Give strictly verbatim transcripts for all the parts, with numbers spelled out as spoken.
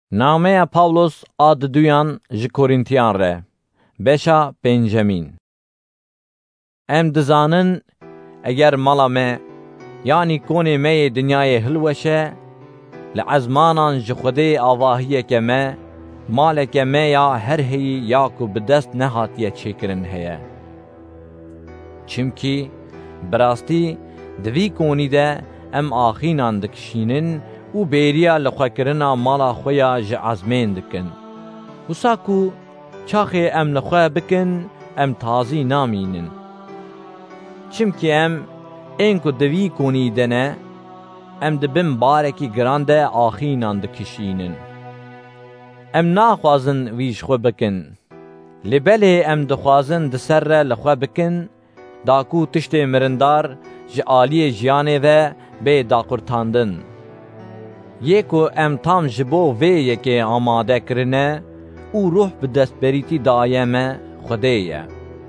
Nameya Pawlos ad duyan ji Korîntiyan re, beşa pêncemîn. Em dizanin eger mala me, yanî konê me yê dinyayê hilweşe, li ezmanan ji Xwedê avahiyeke me, maleke me ya her heyî ya ku bi dest nehatiye çêkirin heye. Çimkî bi rastî di vî konî de em axînan dikişînin û bêriya li xwekirina mala xwe ya ji ezmên dikin. Wisa ku çaxê em li xwe bikin, em tazî namînin. Çimkî em ên ku di vî konî de ne, em dibin barekî giran de axînan dikişînin. Em naxwazin vî ji xwe bikin. Lêbelê em dixwazin di ser re li xwe bikin, da ku tiştê mirindar ji aliyê jiyanê ve bê daqurtandin. Yê ku em tam ji bo vê yekê amade kirine û ruh bi destberîtî daye me Xwedê ye.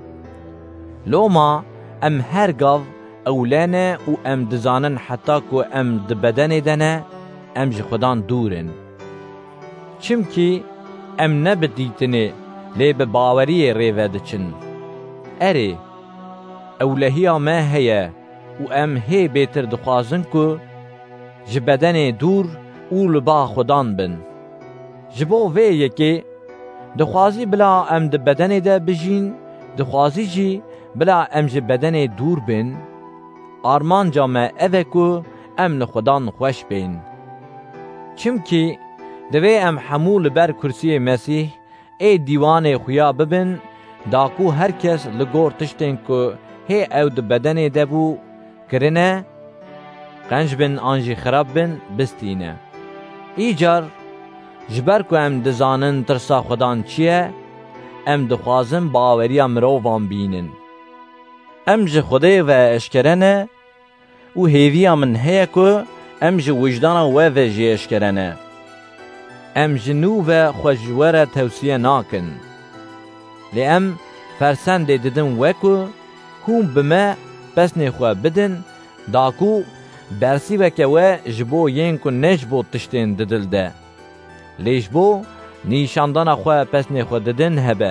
Loma em her gav ewlene û em dizanin heta ku em di bedenê de ne, em ji Xwedan dûrin. Çimkî em ne bi dîtinê lê bi baweriyê rêve diçin. Erê, ewlehiya me heye û em hê bêtir dixwazin ku ji bedenê dûr û li ba Xwedan bin. Ji bo vê yekê dixwazî bila em di bedenê de bijîn, dixwazî jî bila em ji bedenê dûr bin, armanca me ev e ku em li Xwedan xweş bên. Çimkî divê em hemû li ber kursiyê Mesîh ê dîwanê xuya bibin, da ku herkes li gor tiştên ku hê ew di bedenê de bû kirine, qenc bin an jî xirab bin bistîne. Îcar ji ber ku em dizanin tirsa Xwedan çi ye, em dixwazin baweriya mirovan bînin. Em ji Xwedê ve eşkere ne û hêviya min heye ku em ji wijdana we ve jî eşkere ne. Em ji nû ve xwe ji we re tewsiye nakin. Lê em fersendê didin we ku hûn bi me pesnê xwe bidin, da ku bersîveke we ji bo yên ku ne ji bo tiştên didil de, lê ji bo nîşandana xwe pesnê xwe didin hebe.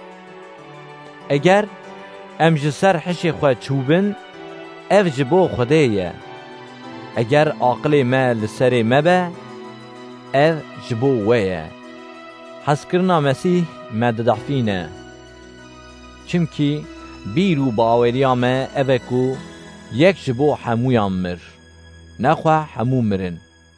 Eger em ji ser hişê xwe çûbin, ev ji bo Xwedê ye. Eger aqilê me li serê me be, ev ji bo we ye. Hezkirina Mesîh me didexfîne. Çimkî bîr û baweriya me ev e ku yek ji bo hemûyan mir, nexwe hemû mirin.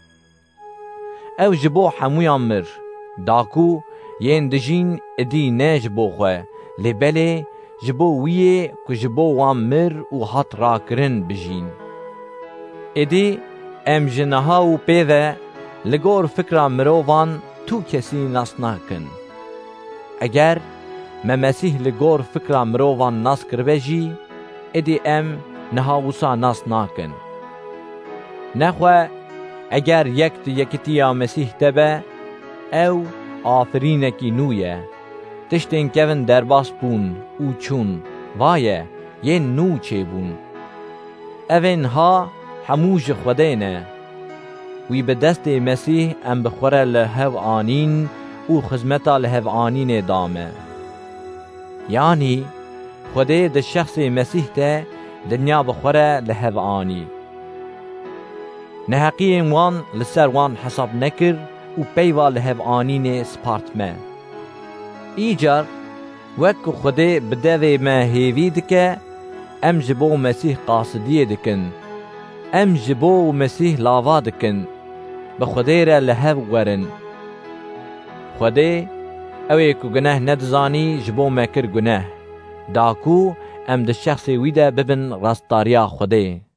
Ew ji bo hemûyan mir, da ku yên dijîn idî ne ji bo xwe, lêbelê ji bo wî yê ku ji bo wan mir û hat rakirin bijîn. Idî em ji niha û pê ve li gor fikra mirovan tu kesî nas nakin. Eger me Mesîh li gor fikra mirovan nas kiribe jî, idî em niha wisa nas nakin. Nexwe eger yek di yekîtiya Mesîh de be, ew afirînekî nû ye. Tiştên kevin derbas bûn û çûn, vaye, yên nû çêbûn. Evên ha hemû ji Xwedê ne. Wî bi destê Mesîh em bi xwe re li hev anîn û xizmeta li hev anînê dame. Yanî Xwedê di şexsê Mesîh de dinya bi xwe re li hev anî. Neheqiyên wan li ser wan hesab nekir û peyva li hev anînê spart me. Îcar wek ku Xwedê bi devê me hêvî dike, em ji bo Mesîh qasidiyê dikin. Em ji bo Mesîh lava dikin, bi Xwedê re li hev werin. Xwedê ew ê ku guneh nedizanî ji bo me kir guneh, da ku em di şexsê wî de bibin rastdariya Xwedê.